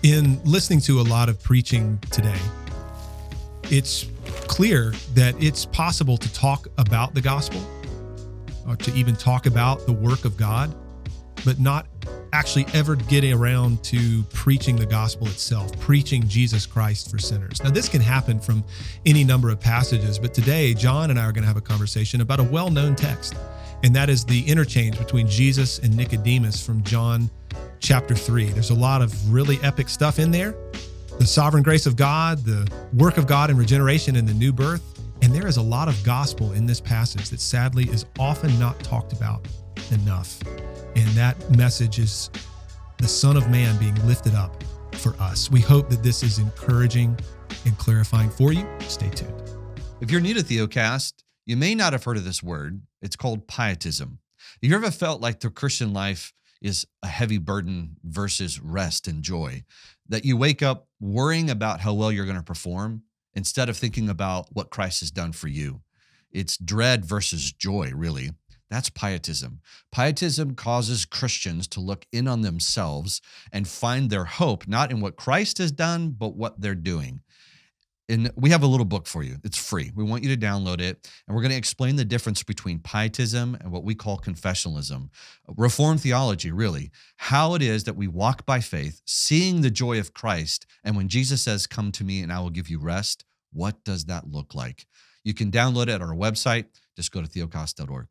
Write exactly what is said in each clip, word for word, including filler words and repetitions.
In listening to a lot of preaching today, it's clear that it's possible to talk about the gospel or to even talk about the work of God, but not actually ever getting around to preaching the gospel itself, preaching Jesus Christ for sinners. Now, this can happen from any number of passages, but today, John and I are going to have a conversation about a well-known text, and that is the interchange between Jesus and Nicodemus from John chapter three. There's a lot of really epic stuff in there. The sovereign grace of God, the work of God in regeneration and the new birth. And there is a lot of gospel in this passage that sadly is often not talked about enough. And that message is the Son of Man being lifted up for us. We hope that this is encouraging and clarifying for you. Stay tuned. If you're new to Theocast, you may not have heard of this word. It's called pietism. Have you ever felt like the Christian life is a heavy burden versus rest and joy? That you wake up worrying about how well you're going to perform instead of thinking about what Christ has done for you. It's dread versus joy, really. That's pietism. Pietism causes Christians to look in on themselves and find their hope, not in what Christ has done, but what they're doing. And we have a little book for you. It's free. We want you to download it. And we're going to explain the difference between pietism and what we call confessionalism. Reformed theology, really. How it is that we walk by faith, seeing the joy of Christ. And when Jesus says, "Come to me and I will give you rest," what does that look like? You can download it on our website. Just go to theocast dot org.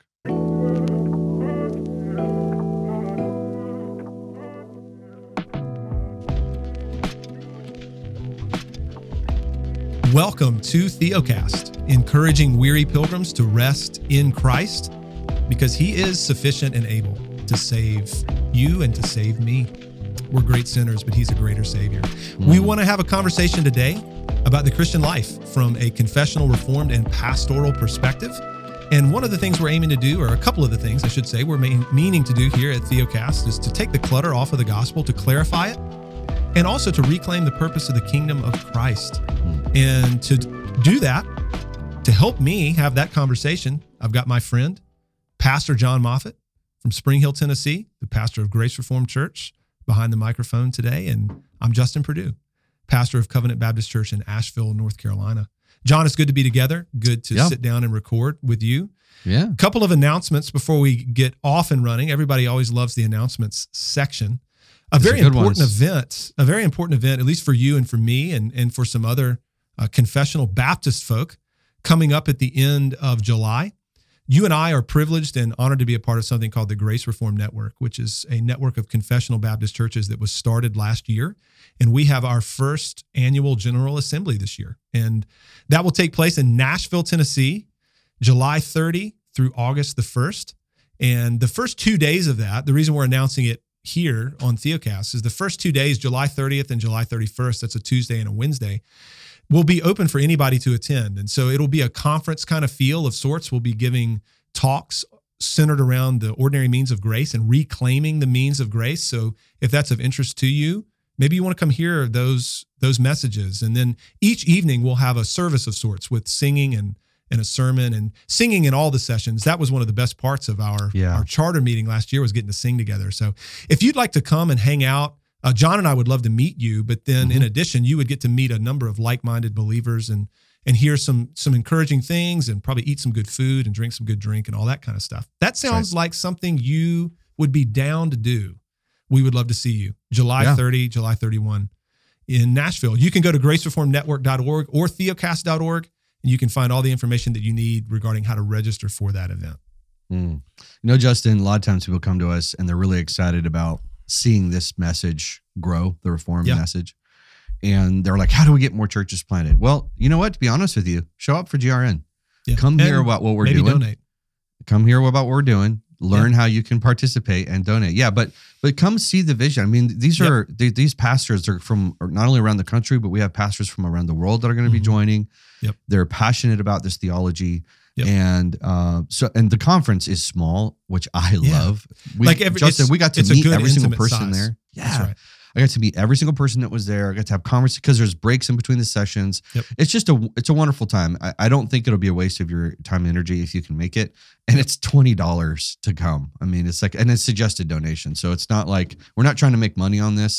Welcome to Theocast, encouraging weary pilgrims to rest in Christ because he is sufficient and able to save you and to save me. We're great sinners, but he's a greater Savior. Mm. We want to have a conversation today about the Christian life from a confessional, reformed, and pastoral perspective. And one of the things we're aiming to do, or a couple of the things I should say, we're main, meaning to do here at Theocast is to take the clutter off of the gospel, to clarify it, and also to reclaim the purpose of the kingdom of Christ. And to do that, to help me have that conversation, I've got my friend, Pastor John Moffitt from Spring Hill, Tennessee, the pastor of Grace Reformed Church, behind the microphone today. And I'm Justin Perdue, pastor of Covenant Baptist Church in Asheville, North Carolina. John, it's good to be together. Good to yeah. sit down and record with you. Yeah. A couple of announcements before we get off and running. Everybody always loves the announcements section. A These very important ones. event, a very important event, at least for you and for me and, and for some other uh, confessional Baptist folk, coming up at the end of July. You and I are privileged and honored to be a part of something called the Grace Reformed Network, which is a network of confessional Baptist churches that was started last year. And we have our first annual General Assembly this year. And that will take place in Nashville, Tennessee, July thirtieth through August the first. And the first two days of that, the reason we're announcing it here on Theocast is the first two days, July thirtieth and July thirty-first, that's a Tuesday and a Wednesday, will be open for anybody to attend. And so it'll be a conference kind of feel of sorts. We'll be giving talks centered around the ordinary means of grace and reclaiming the means of grace. So if that's of interest to you, maybe you want to come hear those, those messages. And then each evening we'll have a service of sorts with singing and and a sermon and singing in all the sessions. That was one of the best parts of our, yeah. our charter meeting last year, was getting to sing together. So if you'd like to come and hang out, uh, John and I would love to meet you, but then mm-hmm. in addition, you would get to meet a number of like-minded believers and and hear some some encouraging things and probably eat some good food and drink some good drink and all that kind of stuff. That sounds right. like something you would be down to do. We would love to see you. July yeah. thirtieth, July thirty-first in Nashville. You can go to grace reformed network dot org or theocast dot org. And you can find all the information that you need regarding how to register for that event. Mm. You know, Justin, a lot of times people come to us and they're really excited about seeing this message grow, the Reformed yeah. message. And they're like, how do we get more churches planted? Well, you know what? To be honest with you, show up for G R N. Yeah. Come and hear about what we're maybe doing. Donate. Come hear about what we're doing. Learn yeah. how you can participate and donate. Yeah, but but come see the vision. I mean, these are yep. they, these pastors are from not only around the country, but we have pastors from around the world that are going to mm-hmm. be joining. Yep. They're passionate about this theology. Yep. And uh, so, and the conference is small, which I yeah. love. We, like every, Justin, we got to meet every single person size. there. Yeah. That's right. I got to meet every single person that was there. I got to have conversations because there's breaks in between the sessions. Yep. It's just a, it's a wonderful time. I, I don't think it'll be a waste of your time and energy if you can make it. And it's twenty dollars to come. I mean, it's like, and it's suggested donation. So it's not like, we're not trying to make money on this.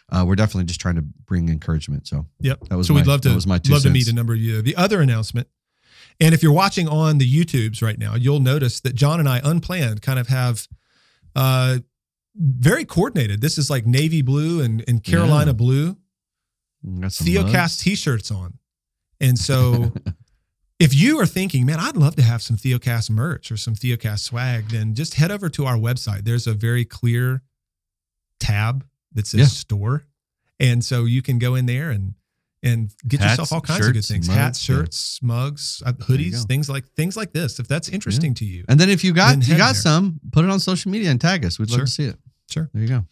uh, we're definitely just trying to bring encouragement. So yep. that was so my, we'd love to that was my two love cents. to meet a number of you. The other announcement, and if you're watching on the YouTubes right now, you'll notice that John and I, unplanned, kind of have uh, very coordinated. This is like navy blue and, and Carolina yeah. blue Theocast mugs. T-shirts on. And so if you are thinking, man, I'd love to have some Theocast merch or some Theocast swag, then just head over to our website. There's a very clear tab that says yeah. store. And so you can go in there and and get Hats, yourself all kinds shirts, of good things. Mugs, Hats, shirts, yeah. mugs, uh, hoodies, things like things like this. If that's interesting yeah. to you. And then if you got you got there. some, put it on social media and tag us. We'd sure. love to see it. Sure. There you go.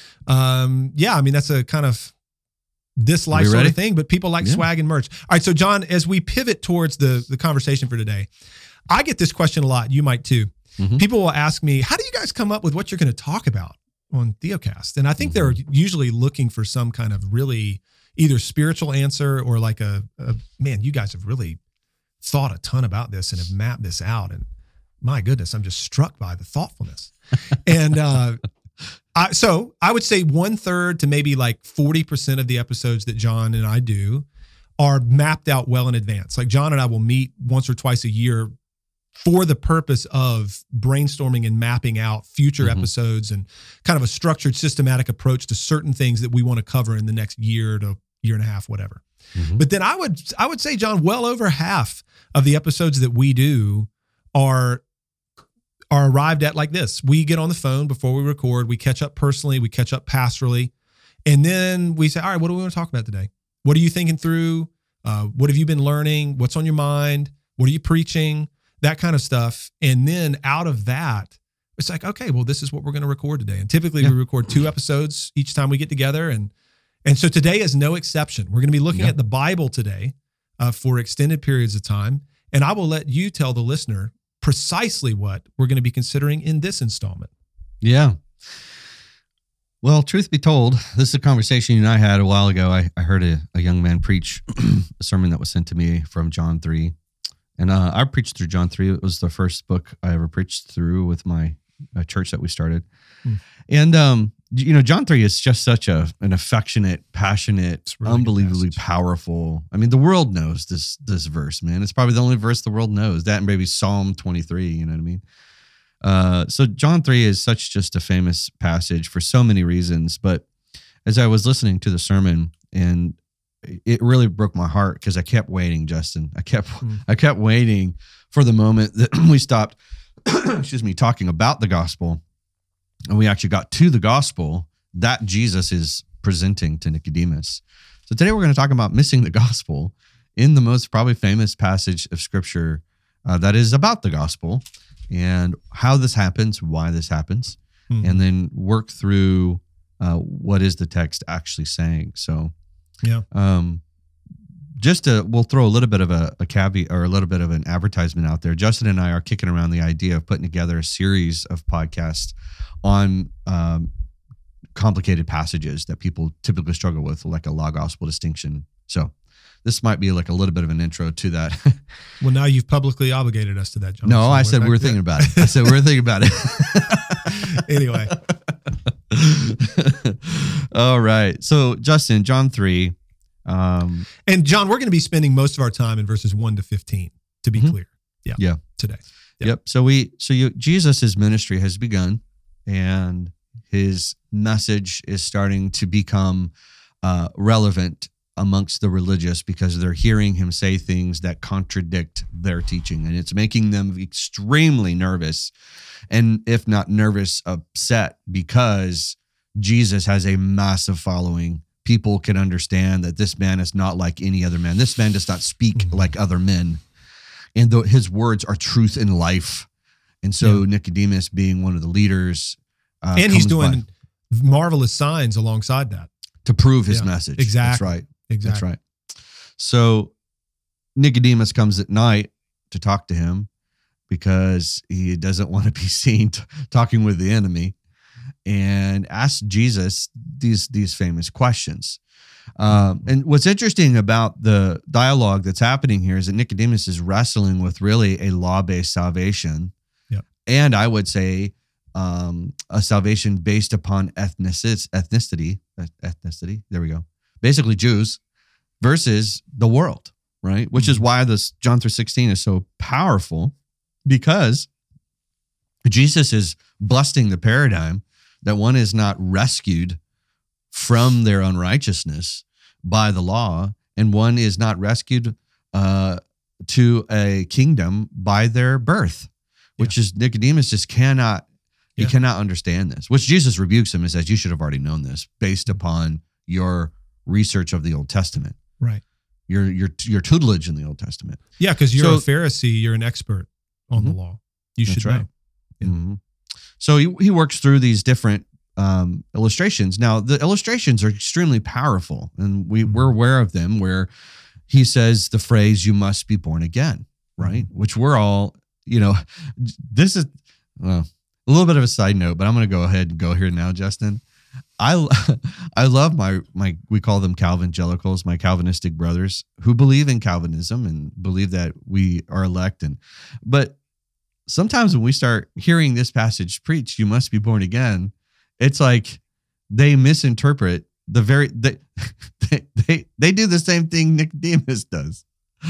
Um, yeah, I mean, that's a kind of this life sort of thing, but people like yeah. swag and merch. All right, so John, as we pivot towards the, the conversation for today, I get this question a lot. You might too. Mm-hmm. People will ask me, how do you guys come up with what you're going to talk about on Theocast? And I think mm-hmm. they're usually looking for some kind of really either spiritual answer or like a, a, man, you guys have really thought a ton about this and have mapped this out. And my goodness, I'm just struck by the thoughtfulness. and, uh, I, so I would say one third to maybe like forty percent of the episodes that John and I do are mapped out well in advance. Like John and I will meet once or twice a year for the purpose of brainstorming and mapping out future mm-hmm. episodes and kind of a structured, systematic approach to certain things that we want to cover in the next year to year and a half, whatever. Mm-hmm. But then I would, I would say, John, well over half of the episodes that we do are are arrived at like this. We get on the phone before we record. We catch up personally. We catch up pastorally. And then we say, all right, what do we want to talk about today? What are you thinking through? Uh, what have you been learning? What's on your mind? What are you preaching? That kind of stuff. And then out of that, it's like, okay, well, this is what we're going to record today. And typically yeah. we record two episodes each time we get together. And and so today is no exception. We're going to be looking yeah. at the Bible today uh, for extended periods of time. And I will let you tell the listener precisely what we're going to be considering in this installment. Yeah. Well, truth be told, this is a conversation you and I had a while ago. I, I heard a, a young man preach a sermon that was sent to me from John three. And uh, I preached through John three. It was the first book I ever preached through with my uh, church that we started. Hmm. And, um, you know, John three is just such a an affectionate, passionate, really unbelievably powerful. I mean, the world knows this this verse, man. It's probably the only verse the world knows. That and maybe Psalm twenty-three, you know what I mean? Uh, so John three is such just a famous passage for so many reasons. But as I was listening to the sermon, and it really broke my heart because I kept waiting, Justin. I kept mm. I kept waiting for the moment that we stopped, excuse me, talking about the gospel. And we actually got to the gospel that Jesus is presenting to Nicodemus. So today we're going to talk about missing the gospel in the most probably famous passage of scripture uh, that is about the gospel and how this happens, why this happens, mm-hmm. and then work through uh, what is the text actually saying. So yeah, um, just to, we'll throw a little bit of a, a caveat or a little bit of an advertisement out there. Justin and I are kicking around the idea of putting together a series of podcasts on um, complicated passages that people typically struggle with, like a law gospel distinction. So this might be like a little bit of an intro to that. Well, now you've publicly obligated us to that, John. No, so I said we were thinking about it. I said we were thinking about it. Anyway. All right. So Justin, John three. Um, and John, we're going to be spending most of our time in verses one to fifteen, to be mm-hmm. clear. Yeah. Yeah. Today. Yep. yep. So we, so you, Jesus's ministry has begun, and his message is starting to become uh, relevant amongst the religious because they're hearing him say things that contradict their teaching, and it's making them extremely nervous, and if not nervous, upset, because Jesus has a massive following. People can understand that this man is not like any other man. This man does not speak mm-hmm. like other men. And though his words are truth and life. And so yeah. Nicodemus, being one of the leaders. Uh, and he's doing by, marvelous signs alongside that. To prove his yeah, message. Exactly. That's right. Exactly. That's right. So Nicodemus comes at night to talk to him because he doesn't want to be seen t- talking with the enemy, and asks Jesus these, these famous questions. Um, and what's interesting about the dialogue that's happening here is that Nicodemus is wrestling with really a law-based salvation. Yep. And I would say um, a salvation based upon ethnicity, ethnicity, ethnicity. There we go. Basically, Jews versus the world, right? Which is why this John three sixteen is so powerful, because Jesus is busting the paradigm that one is not rescued from their unrighteousness by the law, and one is not rescued uh, to a kingdom by their birth, which yeah. is Nicodemus just cannot, he yeah. cannot understand this, which Jesus rebukes him and says, you should have already known this based upon your research of the Old Testament. Right. Your, your, your tutelage in the Old Testament. Yeah. Cause you're so, a Pharisee, you're an expert on mm-hmm. the law. You should That's know. Right. Yeah. Mm-hmm. So he, he works through these different um, illustrations. Now, the illustrations are extremely powerful, and we, mm-hmm. we're aware of them, where he says the phrase, you must be born again, right? Mm-hmm. Which we're all, you know, this is well, a little bit of a side note, but I'm going to go ahead and go here now, Justin. I I love my, my we call them Calvingelicals, my Calvinistic brothers who believe in Calvinism and believe that we are elect. And but sometimes when we start hearing this passage preached, you must be born again, it's like they misinterpret the very, they, they, they, they do the same thing Nicodemus does.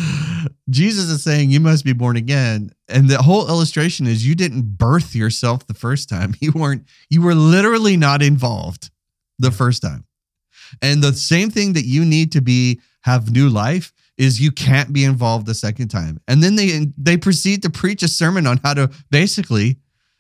Jesus is saying you must be born again. And the whole illustration is you didn't birth yourself the first time. You weren't, you were literally not involved the first time. And the same thing that you need to be, have new life, is you can't be involved the second time. And then they they proceed to preach a sermon on how to basically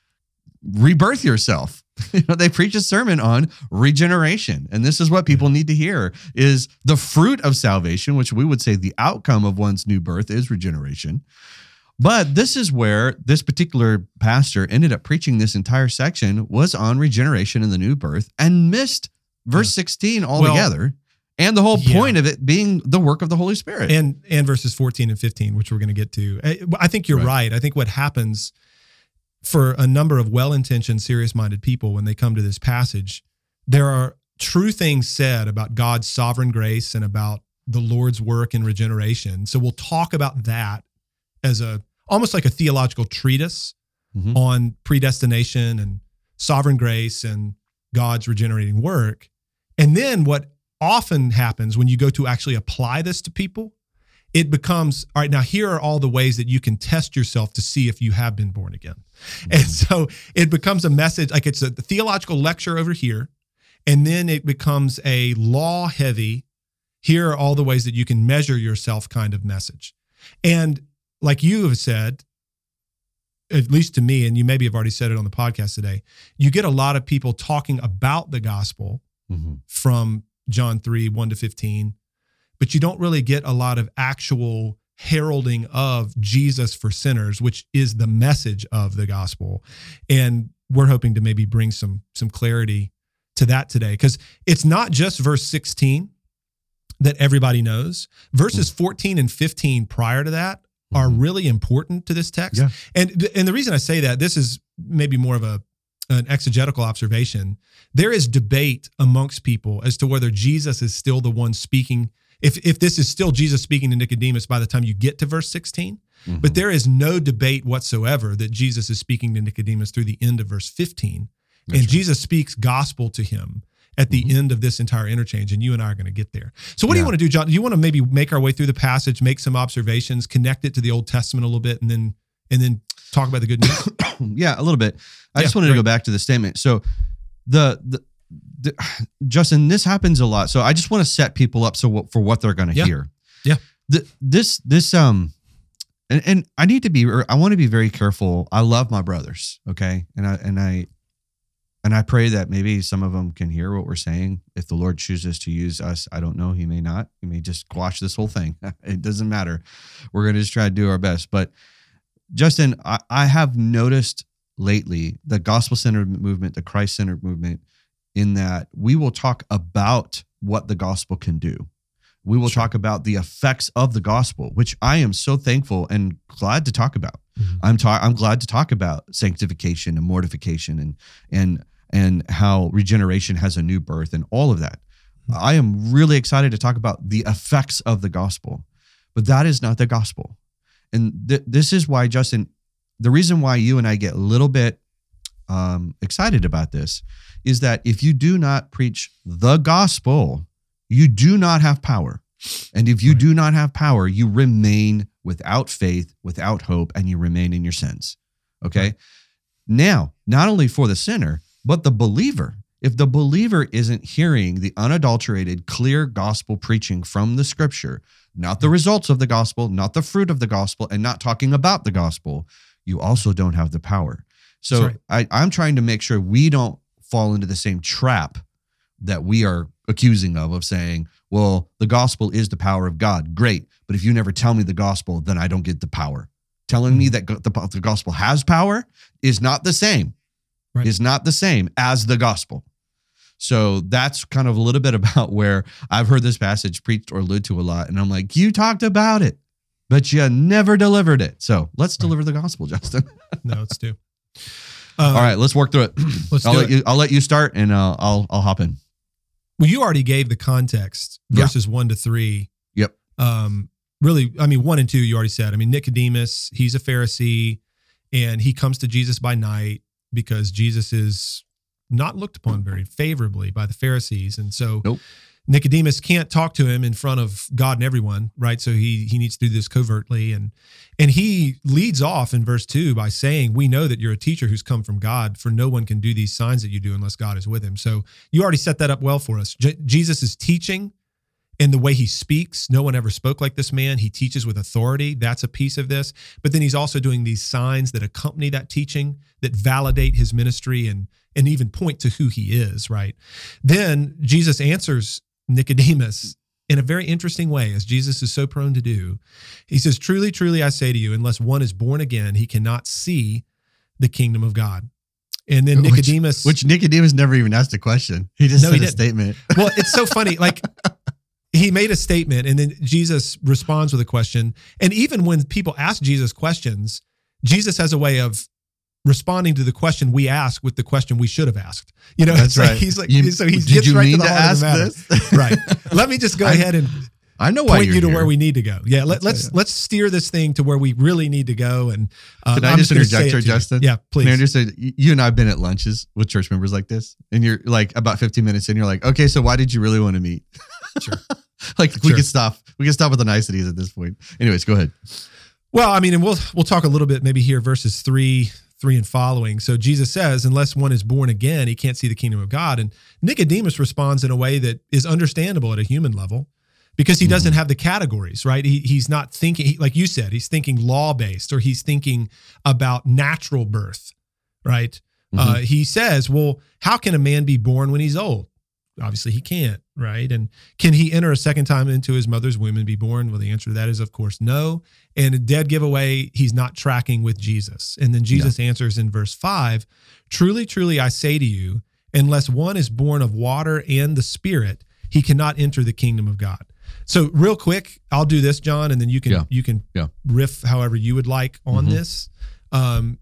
rebirth yourself. You know, they preach a sermon on regeneration. And this is what people need to hear, is the fruit of salvation, which we would say the outcome of one's new birth is regeneration. But this is where this particular pastor ended up preaching this entire section, was on regeneration and the new birth, and missed verse sixteen altogether. Well, and the whole point yeah. of it being the work of the Holy Spirit. And and verses fourteen and fifteen, which we're going to get to. I think you're right. right. I think what happens for a number of well-intentioned, serious-minded people when they come to this passage, there are true things said about God's sovereign grace and about the Lord's work in regeneration. So we'll talk about that as a almost like a theological treatise mm-hmm. on predestination and sovereign grace and God's regenerating work. And then what often happens when you go to actually apply this to people, it becomes, all right, now here are all the ways that you can test yourself to see if you have been born again. Mm-hmm. And so it becomes a message, like it's a theological lecture over here, and then it becomes a law heavy, here are all the ways that you can measure yourself kind of message. And like you have said, at least to me, and you maybe have already said it on the podcast today, you get a lot of people talking about the gospel mm-hmm. from John three, one to fifteen, but you don't really get a lot of actual heralding of Jesus for sinners, which is the message of the gospel. And we're hoping to maybe bring some, some clarity to that today, because it's not just verse sixteen that everybody knows. Verses mm-hmm. fourteen and fifteen prior to that are really important to this text. Yeah. And, and the reason I say that, this is maybe more of a an exegetical observation. There is debate amongst people as to whether Jesus is still the one speaking, if if this is still Jesus speaking to Nicodemus by the time you get to verse sixteen. Mm-hmm. But there is no debate whatsoever that Jesus is speaking to Nicodemus through the end of verse fifteen. That's and right. Jesus speaks gospel to him at the mm-hmm. end of this entire interchange, and you and I are going to get there. So what yeah. do you want to do, John? Do you want to maybe make our way through the passage, make some observations, connect it to the Old Testament a little bit, and then and then talk about the good news? Yeah, a little bit. I yeah, just wanted great. to go back to the statement. So the, the, the Justin, this happens a lot. So I just want to set people up so what, for what they're going to yeah. hear. Yeah. The, this, this, um, and, and I need to be, I want to be very careful. I love my brothers. Okay. And I, and I, and I pray that maybe some of them can hear what we're saying. If the Lord chooses to use us, I don't know. He may not. He may just quash this whole thing. It doesn't matter. We're going to just try to do our best. But Justin, I, I have noticed lately the gospel-centered movement, the Christ-centered movement, in that we will talk about what the gospel can do. We will sure. talk about the effects of the gospel, which I am so thankful and glad to talk about. Mm-hmm. I'm ta- I'm glad to talk about sanctification and mortification and and and how regeneration has a new birth and all of that. Mm-hmm. I am really excited to talk about the effects of the gospel, but that is not the gospel. And th- this is why, Justin, the reason why you and I get a little bit um, excited about this is that if you do not preach the gospel, you do not have power. And if you right. do not have power, you remain without faith, without hope, and you remain in your sins. Okay? Right. Now, not only for the sinner, but the believer. If the believer isn't hearing the unadulterated, clear gospel preaching from the scripture, not the results of the gospel, not the fruit of the gospel, and not talking about the gospel, you also don't have the power. So right. I, I'm trying to make sure we don't fall into the same trap that we are accusing of, of saying, well, the gospel is the power of God. Great. But if you never tell me the gospel, then I don't get the power. Telling me that the, the gospel has power is not the same, right. is not the same as the gospel. So that's kind of a little bit about where I've heard this passage preached or alluded to a lot. And I'm like, you talked about it, but you never delivered it. So let's right. deliver the gospel, Justin. No, let's do. Um, All right, let's work through it. Let's I'll do let it. you, I'll let you start and uh, I'll, I'll hop in. Well, you already gave the context, verses yeah. one to three. Yep. Um, really, I mean, one and two, you already said. I mean, Nicodemus, he's a Pharisee, and he comes to Jesus by night because Jesus is not looked upon very favorably by the Pharisees. And so nope. Nicodemus can't talk to him in front of God and everyone, right? So he he needs to do this covertly. And and he leads off in verse two by saying, we know that you're a teacher who's come from God, for no one can do these signs that you do unless God is with him. So you already set that up well for us. J- Jesus is teaching in the way he speaks. No one ever spoke like this man. He teaches with authority. That's a piece of this. But then he's also doing these signs that accompany that teaching, that validate his ministry and, and even point to who he is, right? Then Jesus answers Nicodemus in a very interesting way, as Jesus is so prone to do. He says, truly, truly, I say to you, unless one is born again, he cannot see the kingdom of God. And then Nicodemus... Which, which Nicodemus never even asked a question. He just no, said he a statement. Well, it's so funny. Like, he made a statement, and then Jesus responds with a question. And even when people ask Jesus questions, Jesus has a way of responding to the question we ask with the question we should have asked. You know, that's right. Like he's like, you, so he did gets you right mean to the to heart ask of the matter. This? Right. Let me just go I, ahead and I know why point you're you to here. where we need to go. Yeah, let, let's let's let's steer this thing to where we really need to go. And uh, can I I'm just just interject here, Justin? You. Yeah, please. Can I just say, you and I have been at lunches with church members like this, and you're like about fifteen minutes in, you're like, okay, so why did you really want to meet? Sure. Like sure. we could stop. We can stop with the niceties at this point. Anyways, go ahead. Well, I mean, and we'll we'll talk a little bit maybe here, verses three, three and following. So Jesus says, unless one is born again, he can't see the kingdom of God. And Nicodemus responds in a way that is understandable at a human level, because he doesn't mm-hmm. have the categories, right? He, he's not thinking, he, like you said, he's thinking law-based, or he's thinking about natural birth, right? Mm-hmm. Uh, he says, well, how can a man be born when he's old? Obviously he can't, right? And can he enter a second time into his mother's womb and be born? Well, the answer to that is, of course, no. And a dead giveaway, he's not tracking with Jesus. And then Jesus yeah. answers in verse five, truly, truly, I say to you, unless one is born of water and the Spirit, he cannot enter the kingdom of God. So real quick, I'll do this, John, and then you can yeah. you can yeah. riff however you would like on mm-hmm. this. Um,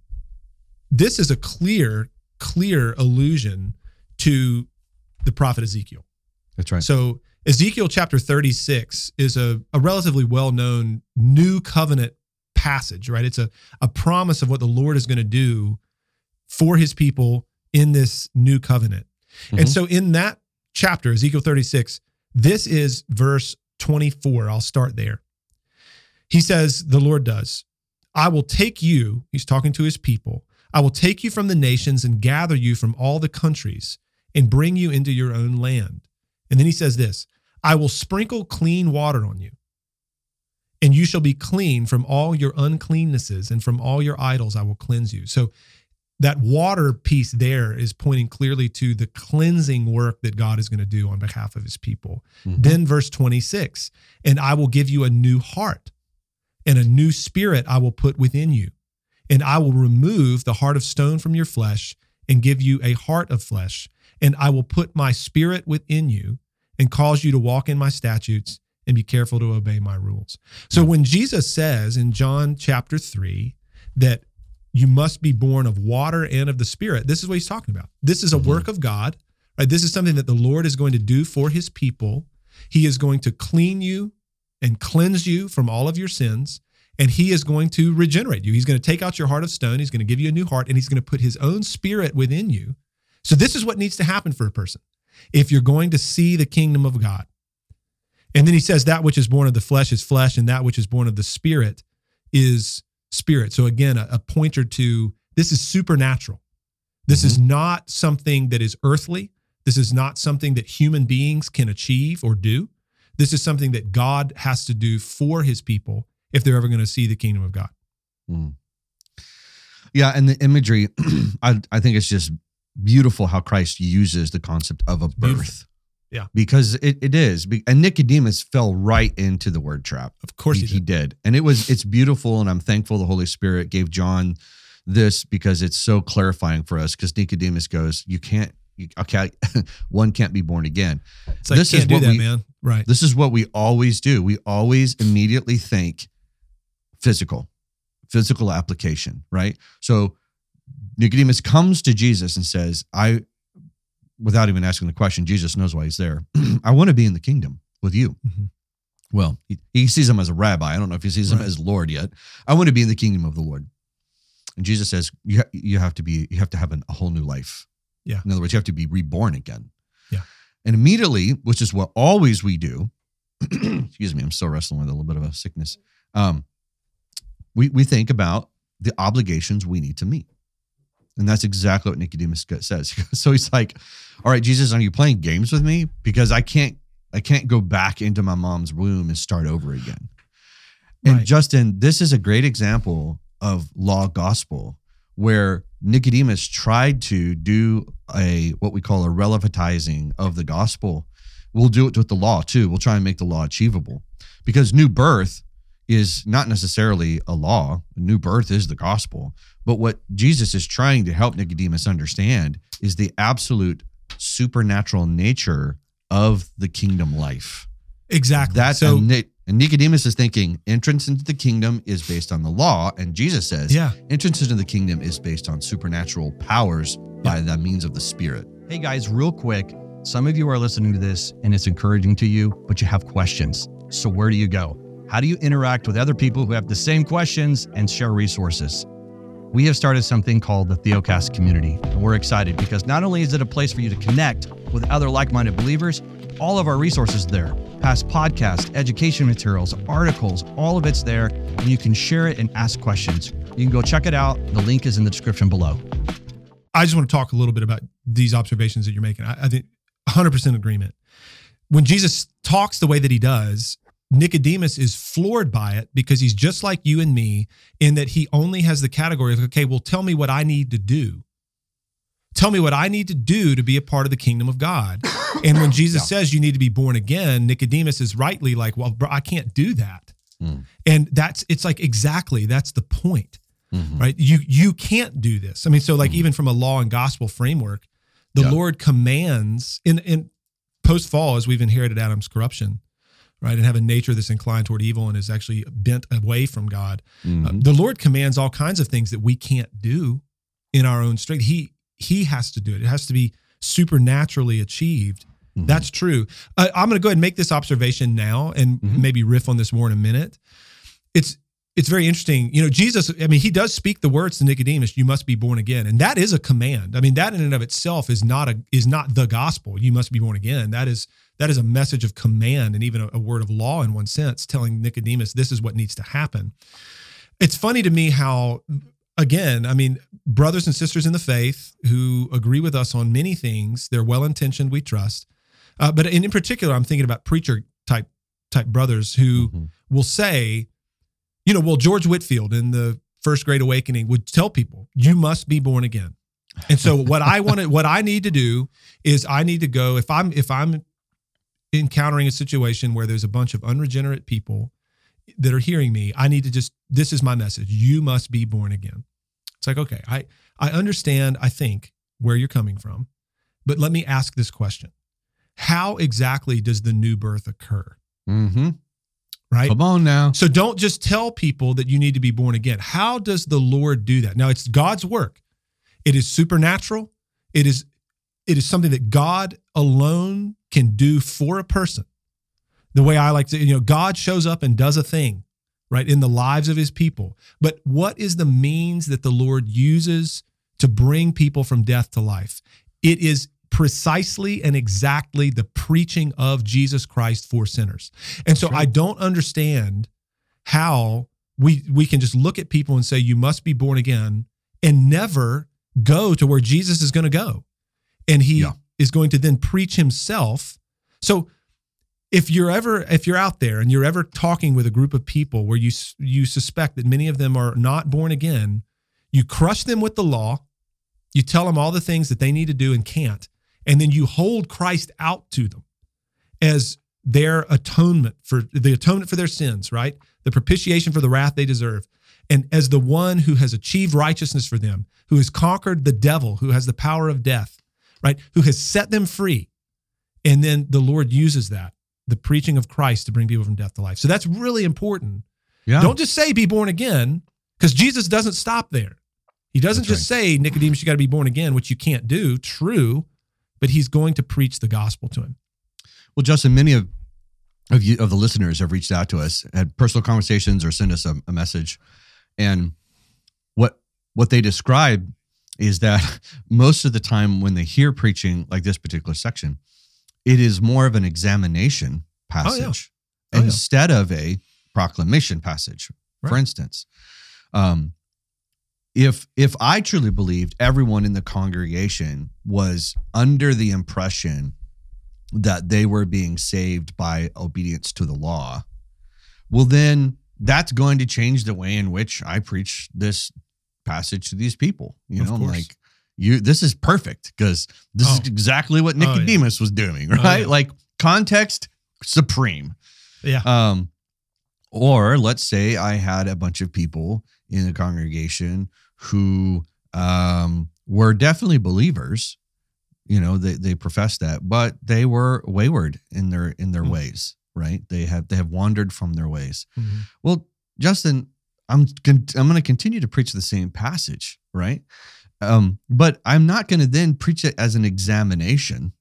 this is a clear, clear allusion to the prophet Ezekiel. That's right. So Ezekiel chapter thirty-six is a, a relatively well-known new covenant passage, right? It's a, a promise of what the Lord is going to do for his people in this new covenant. Mm-hmm. And so in that chapter, Ezekiel thirty-six, this is verse twenty-four. I'll start there. He says, the Lord does, I will take you, he's talking to his people, I will take you from the nations and gather you from all the countries and bring you into your own land. And then he says this, I will sprinkle clean water on you, and you shall be clean from all your uncleannesses, and from all your idols I will cleanse you. So that water piece there is pointing clearly to the cleansing work that God is going to do on behalf of his people. Mm-hmm. Then verse twenty-six, and I will give you a new heart, and a new spirit I will put within you. And I will remove the heart of stone from your flesh and give you a heart of flesh. And I will put my spirit within you and cause you to walk in my statutes and be careful to obey my rules. So when Jesus says in John chapter three that you must be born of water and of the Spirit, this is what he's talking about. This is a work of God, right? This is something that the Lord is going to do for his people. He is going to clean you and cleanse you from all of your sins. and he is going to regenerate you. He's going to take out your heart of stone. He's going to give you a new heart, and he's going to put his own spirit within you. So this is what needs to happen for a person if you're going to see the kingdom of God. And then he says that which is born of the flesh is flesh, and that which is born of the spirit is spirit. So again, a, a pointer to this is supernatural. This mm-hmm. is not something that is earthly. This is not something that human beings can achieve or do. This is something that God has to do for his people if they're ever going to see the kingdom of God. Mm. Yeah, and the imagery, I, I think it's just beautiful how Christ uses the concept of a birth. Beautiful. Yeah. Because it, it is. And Nicodemus fell right into the word trap. Of course he, he, did. he did. And it was, it's beautiful, and I'm thankful the Holy Spirit gave John this because it's so clarifying for us, because Nicodemus goes, you can't, you, okay, one can't be born again. It's like, this can't is do what that, we, man. Right. This is what we always do. We always immediately think physical, physical application, right? So Nicodemus comes to Jesus and says, I, without even asking the question, Jesus knows why he's there. I want to be in the kingdom with you. Mm-hmm. Well, he, he sees him as a rabbi. I don't know if he sees him right. as Lord yet. I want to be in the kingdom of the Lord. And Jesus says, you, ha- you have to be, you have to have an, a whole new life. Yeah. In other words, you have to be reborn again. Yeah. And immediately, which is what always we do, excuse me, I'm still wrestling with a little bit of a sickness. Um, we, we think about the obligations we need to meet. And that's exactly what Nicodemus says. So he's like, all right, Jesus, are you playing games with me? Because I can't, I can't go back into my mom's womb and start over again. And right. Justin, this is a great example of law gospel, where Nicodemus tried to do a, what we call a relevantizing of the gospel. We'll do it with the law too. We'll try and make the law achievable, because new birth is not necessarily a law. New birth is the gospel. But what Jesus is trying to help Nicodemus understand is the absolute supernatural nature of the kingdom life. Exactly. That's so, and Nicodemus is thinking entrance into the kingdom is based on the law. And Jesus says, yeah. entrance into the kingdom is based on supernatural powers by the means of the Spirit. Hey guys, real quick. Some of you are listening to this and it's encouraging to you, but you have questions. So where do you go? How do you interact with other people who have the same questions and share resources? We have started something called the Theocast community, and we're excited because not only is it a place for you to connect with other like-minded believers, all of our resources there, past podcasts, education materials, articles, all of it's there, and you can share it and ask questions. You can go check it out. The link is in the description below. I just want to talk a little bit about these observations that you're making. I, I think one hundred percent agreement. When Jesus talks the way that he does, Nicodemus is floored by it, because he's just like you and me in that he only has the category of, okay, well, tell me what I need to do. Tell me what I need to do to be a part of the kingdom of God. And when Jesus yeah. says you need to be born again, Nicodemus is rightly like, well, bro, I can't do that. Mm. And that's, it's like, exactly, that's the point, mm-hmm. right? You, you can't do this. I mean, so like mm-hmm. even from a law and gospel framework, the yeah. Lord commands in, in post-fall, as we've inherited Adam's corruption, right, and have a nature that's inclined toward evil and is actually bent away from God. Mm-hmm. Uh, the Lord commands all kinds of things that we can't do in our own strength. He He has to do it. It has to be supernaturally achieved. Mm-hmm. That's true. Uh, I'm going to go ahead and make this observation now, and mm-hmm. maybe riff on this more in a minute. It's it's very interesting. You know, Jesus, I mean, he does speak the words to Nicodemus, you must be born again. And that is a command. I mean, that in and of itself is not a is not the gospel. You must be born again. That is That is a message of command and even a, a word of law in one sense, telling Nicodemus this is what needs to happen. It's funny to me how, again, I mean, brothers and sisters in the faith who agree with us on many things, they're well-intentioned, we trust. Uh, but in, in particular, I'm thinking about preacher type type brothers who mm-hmm. will say, you know, well, George Whitefield in the First Great Awakening would tell people, you must be born again. And so what I want to, what I need to do is I need to go, if I'm, if I'm, encountering a situation where there's a bunch of unregenerate people that are hearing me, I need to just, this is my message. You must be born again. It's like, okay, I, I understand, I think, where you're coming from, but let me ask this question. How exactly does the new birth occur? Mm-hmm. Right? Come on now. So don't just tell people that you need to be born again. How does the Lord do that? Now, it's God's work. It is supernatural. It is, it is something that God alone can do for a person. The way I like to, you know, God shows up and does a thing, right, in the lives of his people. But what is the means that the Lord uses to bring people from death to life? It is precisely and exactly the preaching of Jesus Christ for sinners. And so I don't understand how we we can just look at people and say, you must be born again, and never go to where Jesus is going to go. And he yeah. is going to then preach himself. So if you're ever, if you're out there and you're ever talking with a group of people where you you suspect that many of them are not born again, you crush them with the law, you tell them all the things that they need to do and can't, and then you hold Christ out to them as their atonement for the atonement for their sins, right? The propitiation for the wrath they deserve. And as the one who has achieved righteousness for them, who has conquered the devil, who has the power of death, right? Who has set them free. And then the Lord uses that, the preaching of Christ, to bring people from death to life. So that's really important. Yeah. Don't just say be born again, because Jesus doesn't stop there. He doesn't that's just right. say, Nicodemus, you got to be born again, which you can't do. True. But he's going to preach the gospel to him. Well, Justin, many of of you of the listeners have reached out to us, had personal conversations, or sent us a, a message, and what what they describe is that most of the time when they hear preaching like this particular section, it is more of an examination passage oh, yeah. oh, instead yeah. of a proclamation passage. Right. For instance, um, if if I truly believed everyone in the congregation was under the impression that they were being saved by obedience to the law, well, then that's going to change the way in which I preach this passage to these people. You know, like you, this is perfect because this oh. is exactly what Nicodemus oh, yeah. was doing, right? Oh, yeah. Like context supreme. Yeah. Um, or let's say I had a bunch of people in the congregation who um, were definitely believers. You know, they they professed that, but they were wayward in their in their mm-hmm. ways, right? They have they have wandered from their ways. Mm-hmm. Well, Justin, I'm I'm going to continue to preach the same passage, right? Um, but I'm not going to then preach it as an examination,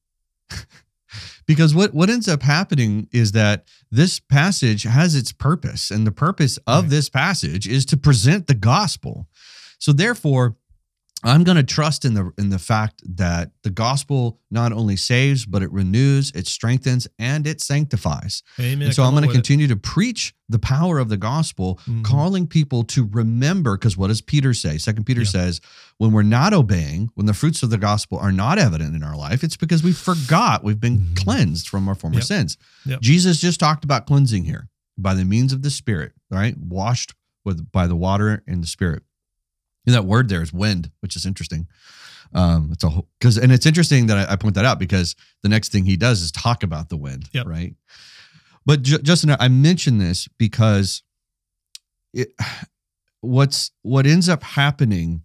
because what what ends up happening is that this passage has its purpose, and the purpose of right. this passage is to present the gospel. So therefore, I'm going to trust in the in the fact that the gospel not only saves, but it renews, it strengthens, and it sanctifies. Amen. And so Come I'm going to continue it. to preach the power of the gospel, mm-hmm. calling people to remember, because what does Peter say? Second Peter yeah. says, when we're not obeying, when the fruits of the gospel are not evident in our life, it's because we forgot we've been mm-hmm. cleansed from our former yep. sins. Yep. Jesus just talked about cleansing here by the means of the Spirit, right? Washed with by the water and the Spirit. And that word there is wind, which is interesting. Um, it's a because, and it's interesting that I, I point that out because the next thing he does is talk about the wind, yep. right? But J- Justin, I mention this because it, what's what ends up happening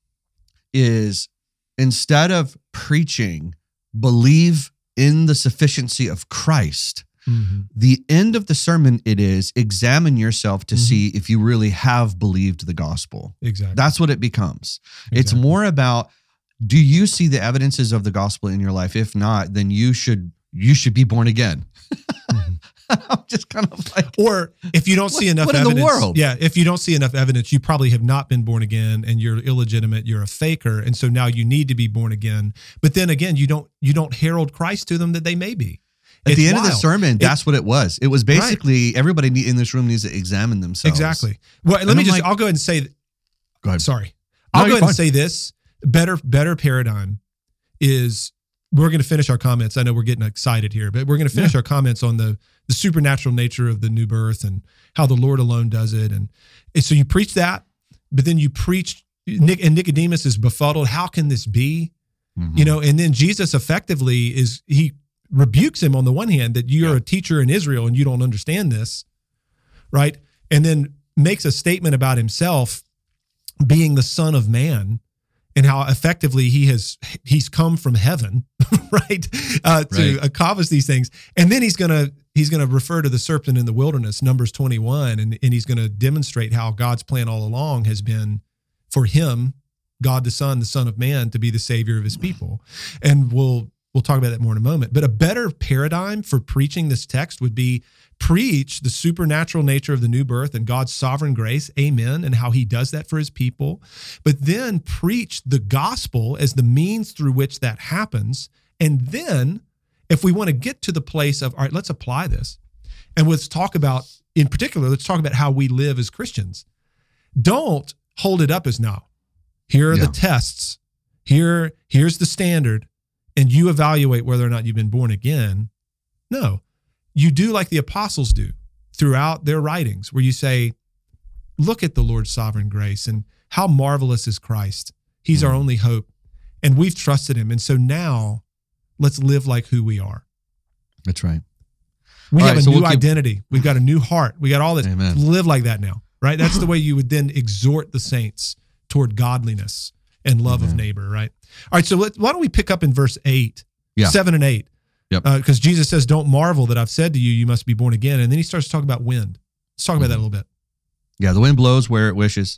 is instead of preaching, believe in the sufficiency of Christ. Mm-hmm. The end of the sermon, it is examine yourself to mm-hmm. see if you really have believed the gospel. Exactly. That's what it becomes. Exactly. It's more about, do you see the evidences of the gospel in your life? If not, then you should you should be born again. Mm-hmm. I'm just kind of like, or if you don't see what, enough what evidence, in the world? yeah, if you don't see enough evidence, you probably have not been born again, and you're illegitimate. You're a faker, and so now you need to be born again. But then again, you don't you don't herald Christ to them that they may be. At it's the end wild. of the sermon, that's it, what it was. It was basically right. everybody in this room needs to examine themselves. Exactly. Well, let and me I'm just, like, I'll go ahead and say, th- go ahead. Sorry. No, I'll go ahead fine. and say this. Better, better paradigm is, we're going to finish our comments. I know we're getting excited here, but we're going to finish yeah. our comments on the, the supernatural nature of the new birth and how the Lord alone does it. And, and so you preach that, but then you preach, Nick, and Nicodemus is befuddled. How can this be? Mm-hmm. You know, and then Jesus effectively is, he, rebukes him on the one hand that you're yeah. a teacher in Israel and you don't understand this, right? And then makes a statement about himself being the Son of Man and how effectively he has he's come from heaven, right, uh, to right. accomplish these things. And then he's gonna he's gonna refer to the serpent in the wilderness, Numbers twenty-one, and and he's gonna demonstrate how God's plan all along has been for him, God the Son, the Son of Man, to be the Savior of His people, and we'll. We'll talk about that more in a moment. But a better paradigm for preaching this text would be preach the supernatural nature of the new birth and God's sovereign grace, amen, and how he does that for his people. But then preach the gospel as the means through which that happens. And then if we want to get to the place of, all right, let's apply this. And let's talk about, in particular, let's talk about how we live as Christians. Don't hold it up as now. Here are yeah. the tests. Here, here's the standard. And you evaluate whether or not you've been born again. No, you do like the apostles do throughout their writings, where you say, look at the Lord's sovereign grace and how marvelous is Christ. He's mm-hmm. our only hope. And we've trusted him. And so now let's live like who we are. That's right. We all have right, a so new we'll keep... identity. We've got a new heart. We got all this. Amen. Live like that now, right? That's the way you would then exhort the saints toward godliness and love Amen. Of neighbor, right? All right, so let, why don't we pick up in verse eight, yeah. seven and eight? Yep. Because uh, Jesus says, don't marvel that I've said to you, you must be born again. And then he starts to talk about wind. Let's talk mm-hmm. about that a little bit. Yeah, the wind blows where it wishes,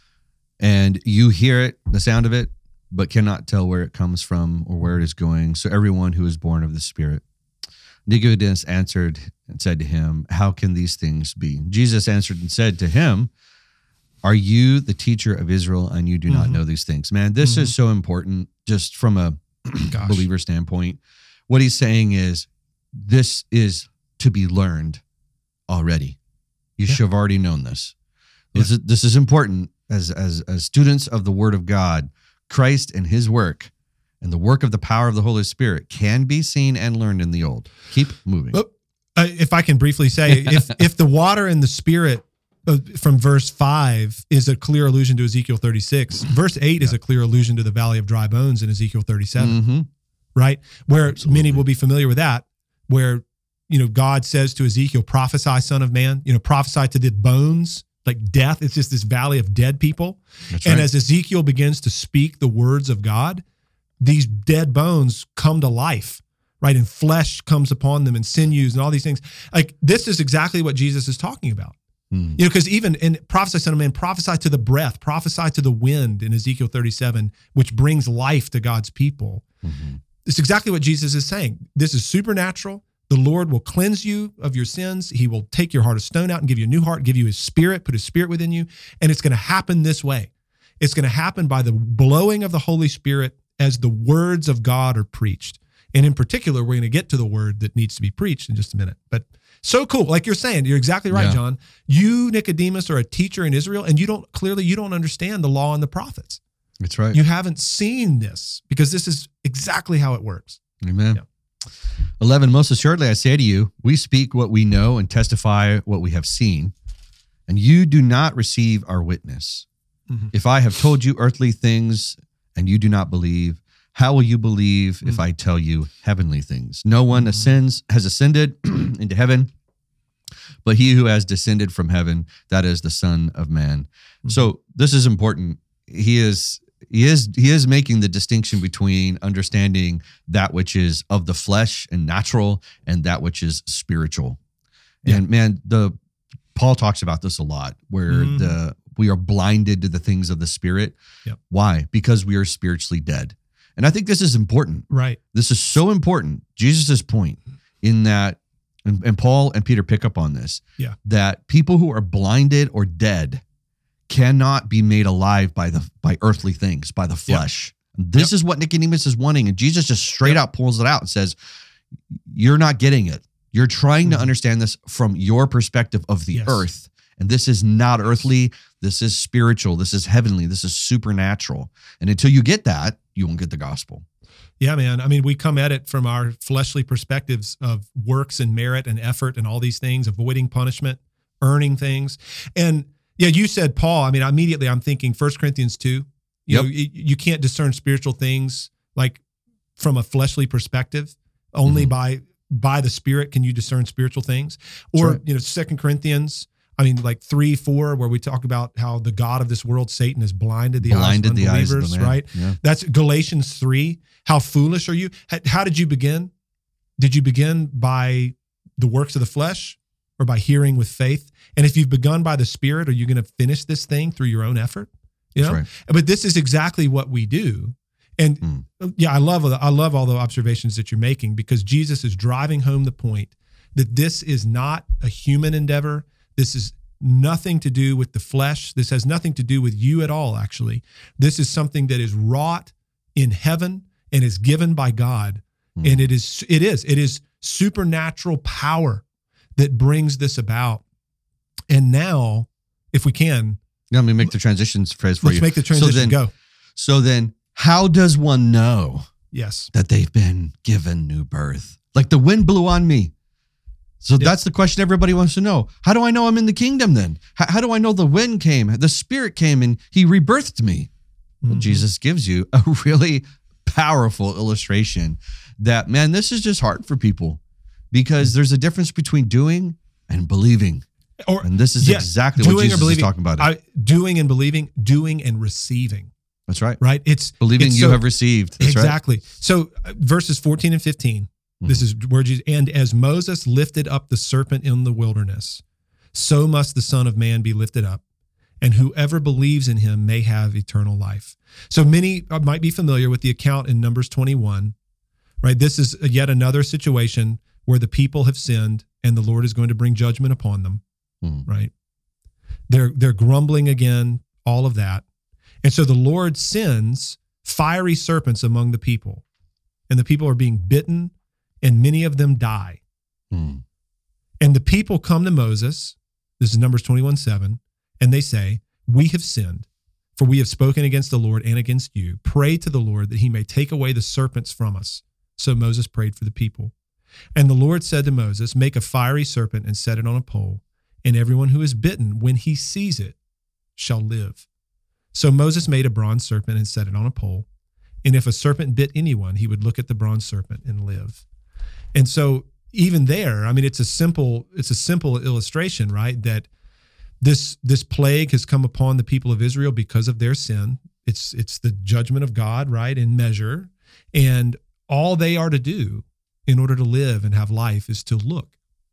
and you hear it, the sound of it, but cannot tell where it comes from or where it is going. So everyone who is born of the Spirit. Nicodemus answered and said to him, how can these things be? Jesus answered and said to him, are you the teacher of Israel and you do mm-hmm. not know these things? Man, this mm-hmm. is so important just from a believer standpoint. What he's saying is this is to be learned already. You yeah. should have already known this. Yeah. This is, this is important as, as, as students of the Word of God. Christ and his work and the work of the power of the Holy Spirit can be seen and learned in the old. Keep moving. Oh, uh, if I can briefly say, if if the water and the Spirit from verse five is a clear allusion to Ezekiel thirty-six. Verse eight yeah. is a clear allusion to the valley of dry bones in Ezekiel thirty-seven, mm-hmm. right? Where Absolutely. Many will be familiar with that, where, you know, God says to Ezekiel, prophesy, son of man, you know, prophesy to the bones, like death. It's just this valley of dead people. That's and right. as Ezekiel begins to speak the words of God, these dead bones come to life, right? And flesh comes upon them and sinews and all these things. Like this is exactly what Jesus is talking about. Mm. You know, because even in prophesy, son of man, prophesy to the breath, prophesy to the wind in Ezekiel thirty-seven, which brings life to God's people. Mm-hmm. It's exactly what Jesus is saying. This is supernatural. The Lord will cleanse you of your sins. He will take your heart of stone out and give you a new heart, give you his spirit, put his spirit within you. And it's going to happen this way. It's going to happen by the blowing of the Holy Spirit as the words of God are preached. And in particular, we're going to get to the word that needs to be preached in just a minute. But so cool. Like you're saying, you're exactly right, yeah. John. You, Nicodemus, are a teacher in Israel, and you don't, clearly you don't understand the law and the prophets. That's right. You haven't seen this because this is exactly how it works. Amen. Yeah. eleven, most assuredly I say to you, we speak what we know and testify what we have seen, and you do not receive our witness. Mm-hmm. If I have told you earthly things and you do not believe, how will you believe mm-hmm. if I tell you heavenly things? No one mm-hmm. ascends, has ascended into heaven, but he who has descended from heaven, that is the Son of Man. Mm-hmm. So this is important. He is he is he is making the distinction between understanding that which is of the flesh and natural and that which is spiritual. Yeah. And man, the Paul talks about this a lot, where mm-hmm. the we are blinded to the things of the Spirit. Yep. Why? Because we are spiritually dead. And I think this is important. Right. This is so important. Jesus' point in that, and, and Paul and Peter pick up on this, yeah. that people who are blinded or dead cannot be made alive by the by earthly things, by the flesh. Yep. This yep. is what Nicodemus is wanting. And Jesus just straight yep. out pulls it out and says, you're not getting it. You're trying mm-hmm. to understand this from your perspective of the yes. earth. And this is not earthly. This is spiritual. This is heavenly. This is supernatural. And until you get that, you won't get the gospel. Yeah, man. I mean, we come at it from our fleshly perspectives of works and merit and effort and all these things, avoiding punishment, earning things. And yeah, you said Paul. I mean, immediately I'm thinking First Corinthians two. You yep. know, you, you can't discern spiritual things like from a fleshly perspective. Only mm-hmm. by by the Spirit can you discern spiritual things. Or, right. you know, Second Corinthians, I mean, like three, four, where we talk about how the God of this world, Satan, has blinded the blinded eyes of unbelievers, the eyes of the man. Right? Yeah. That's Galatians three. How foolish are you? How, how did you begin? Did you begin by the works of the flesh or by hearing with faith? And if you've begun by the Spirit, are you going to finish this thing through your own effort? You know, right. But this is exactly what we do. And Mm. yeah, I love I love all the observations that you're making, because Jesus is driving home the point that this is not a human endeavor. This is nothing to do with the flesh. This has nothing to do with you at all, actually. This is something that is wrought in heaven and is given by God. Mm. And it is, it is, it is supernatural power that brings this about. And now, if we can, let me make the transitions phrase for let's you. Let's make the transition so then, go. So then, how does one know yes. that they've been given new birth? Like the wind blew on me. So yep. that's the question everybody wants to know. How do I know I'm in the kingdom then? How, how do I know the wind came, the Spirit came, and he rebirthed me? Mm-hmm. Well, Jesus gives you a really powerful illustration that, man, this is just hard for people, because there's a difference between doing and believing. Or, and this is yes, exactly what Jesus is talking about. I, doing and believing, doing and receiving. That's right. Right? It's believing it's you so, have received. That's exactly. Right. So uh, verses fourteen and fifteen, mm-hmm. this is where Jesus, and as Moses lifted up the serpent in the wilderness, so must the Son of Man be lifted up, and whoever believes in him may have eternal life. So many might be familiar with the account in Numbers twenty-one, right? This is yet another situation where the people have sinned and the Lord is going to bring judgment upon them, mm-hmm. right? They're, they're grumbling again, all of that. And so the Lord sends fiery serpents among the people, and the people are being bitten, and many of them die. Mm. And the people come to Moses, this is Numbers twenty-one seven, and they say, we have sinned, for we have spoken against the Lord and against you. Pray to the Lord that he may take away the serpents from us. So Moses prayed for the people. And the Lord said to Moses, make a fiery serpent and set it on a pole, and everyone who is bitten, when he sees it, shall live. So Moses made a bronze serpent and set it on a pole. And if a serpent bit anyone, he would look at the bronze serpent and live. And so even there, I mean, it's a simple, it's a simple illustration, right? That this, this plague has come upon the people of Israel because of their sin. It's, it's the judgment of God, right? In measure. And all they are to do in order to live and have life is to look.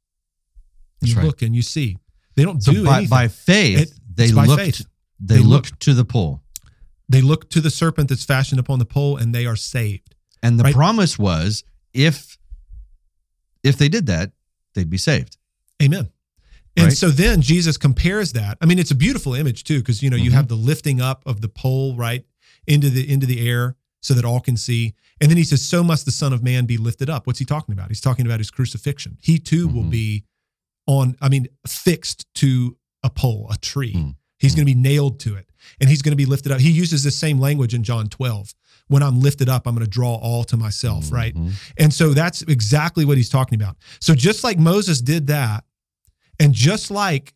That's you right. look and you see. They don't so do by, anything. By faith, it, they by looked. Faith. They, they look, look to the pole. They look to the serpent that's fashioned upon the pole, and they are saved. And the right? promise was, if if they did that, they'd be saved. Amen. And right? so then Jesus compares that. I mean, it's a beautiful image too, because you know mm-hmm. you have the lifting up of the pole right into the into the air so that all can see. And then he says, "So must the Son of Man be lifted up." What's he talking about? He's talking about his crucifixion. He too mm-hmm. will be on. I mean, fixed to a pole, a tree. Mm-hmm. He's going to be nailed to it, and he's going to be lifted up. He uses the same language in John twelve. When I'm lifted up, I'm going to draw all to myself, mm-hmm. right? And so that's exactly what he's talking about. So just like Moses did that, and just like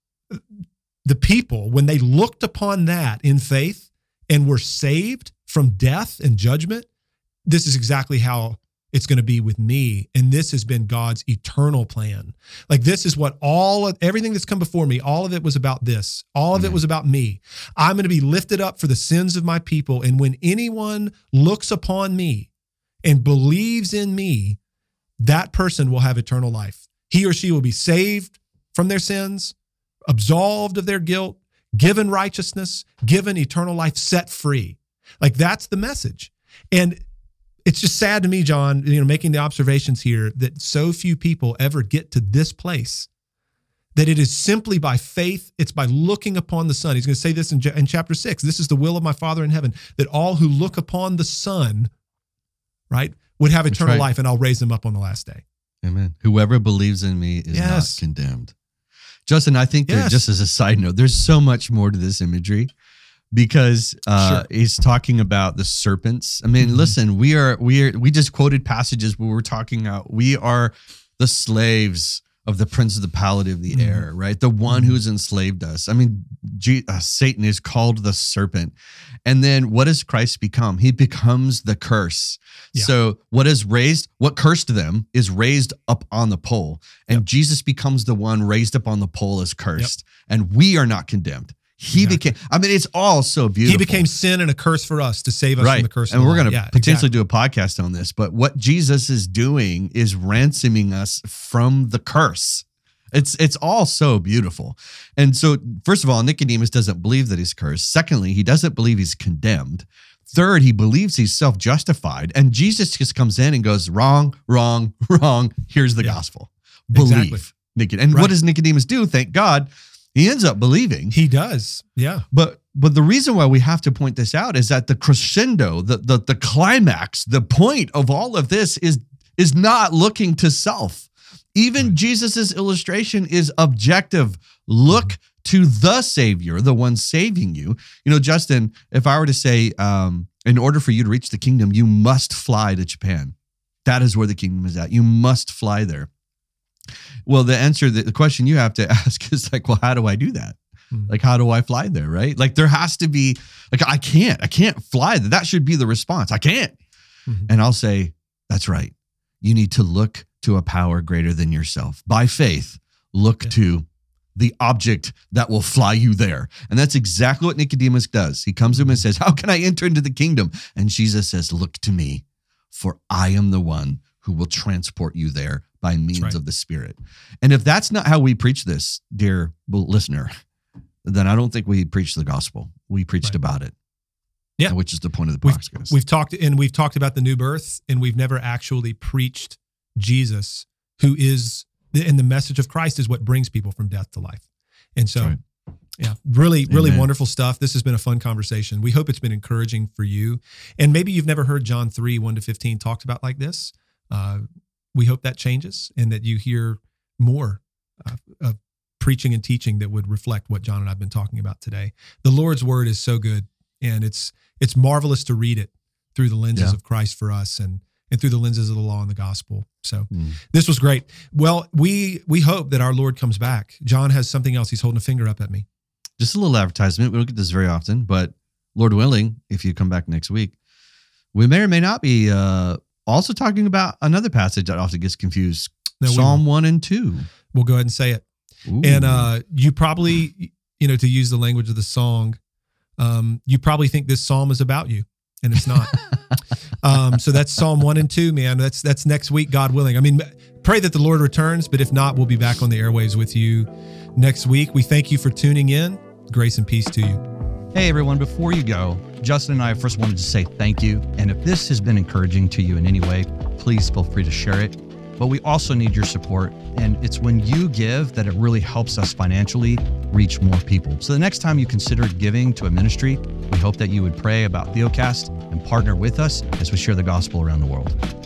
the people, when they looked upon that in faith and were saved from death and judgment, this is exactly how it's going to be with me. And this has been God's eternal plan. Like this is what all of everything that's come before me, all of it was about this. All of mm-hmm. it was about me. I'm going to be lifted up for the sins of my people. And when anyone looks upon me and believes in me, that person will have eternal life. He or she will be saved from their sins, absolved of their guilt, given righteousness, given eternal life, set free. Like that's the message. And it's just sad to me, John, you know, making the observations here that so few people ever get to this place, that it is simply by faith. It's by looking upon the Son. He's going to say this in, in chapter six. This is the will of my Father in heaven, that all who look upon the Son, right, would have eternal right. life, and I'll raise them up on the last day. Amen. Whoever believes in me is yes. not condemned. Justin, I think yes. that just as a side note, there's so much more to this imagery. Because uh, sure. he's talking about the serpents. I mean, mm-hmm. listen, we are we are we just quoted passages where we're talking about we are the slaves of the prince of the power of the mm-hmm. air, right? The one who's enslaved us. I mean, G- uh, Satan is called the serpent, and then what does Christ become? He becomes the curse. Yeah. So what is raised, what cursed them, is raised up on the pole, and yep. Jesus becomes the one raised up on the pole as cursed, yep. and we are not condemned. He exactly. became, I mean, it's all so beautiful. He became sin and a curse for us to save us right. from the curse. And of we're going to yeah, potentially exactly. do a podcast on this, but what Jesus is doing is ransoming us from the curse. It's it's all so beautiful. And so, first of all, Nicodemus doesn't believe that he's cursed. Secondly, he doesn't believe he's condemned. Third, he believes he's self-justified. And Jesus just comes in and goes, wrong, wrong, wrong. Here's the yeah. gospel. Believe. Exactly. And right. what does Nicodemus do? Thank God. He ends up believing. He does. Yeah. But but the reason why we have to point this out is that the crescendo, the the, the climax, the point of all of this is, is not looking to self. Even right. Jesus's illustration is objective. Look mm-hmm. to the Savior, the one saving you. You know, Justin, if I were to say, um, in order for you to reach the kingdom, you must fly to Japan. That is where the kingdom is at. You must fly there. Well, the answer, the, the question you have to ask is like, well, how do I do that? Mm-hmm. Like, how do I fly there, right? Like, there has to be, like, I can't, I can't fly there. That should be the response. I can't. Mm-hmm. And I'll say, that's right. You need to look to a power greater than yourself. By faith, look yeah. to the object that will fly you there. And that's exactly what Nicodemus does. He comes to him and says, how can I enter into the kingdom? And Jesus says, look to me, for I am the one who will transport you there by means right. of the Spirit. And if that's not how we preach this, dear listener, then I don't think we preached the gospel. We preached right. about it. Yeah. Which is the point of the we've, podcast. We've talked and we've talked about the new birth, and we've never actually preached Jesus, who is, and the message of Christ is what brings people from death to life. And so, right. yeah, really, really Amen. Wonderful stuff. This has been a fun conversation. We hope it's been encouraging for you. And maybe you've never heard John three, one to fifteen talked about like this. Uh, we hope that changes and that you hear more uh, of preaching and teaching that would reflect what John and I have been talking about today. The Lord's word is so good, and it's it's marvelous to read it through the lenses yeah. of Christ for us and and through the lenses of the law and the gospel. So mm. this was great. Well, we we hope that our Lord comes back. John has something else. He's holding a finger up at me. Just a little advertisement. We don't get this very often, but Lord willing, if you come back next week, we may or may not be uh, also talking about another passage that often gets confused. No, Psalm one and two. We'll go ahead and say it. Ooh. And uh, you probably, you know, to use the language of the song, um, you probably think this psalm is about you, and it's not. um, so that's Psalm one and two, man. That's that's next week, God willing. I mean, pray that the Lord returns, but if not, we'll be back on the airwaves with you next week. We thank you for tuning in. Grace and peace to you. Hey, everyone. Before you go, Justin and I first wanted to say thank you. And if this has been encouraging to you in any way, please feel free to share it. But we also need your support. And it's when you give that it really helps us financially reach more people. So the next time you consider giving to a ministry, we hope that you would pray about Theocast and partner with us as we share the gospel around the world.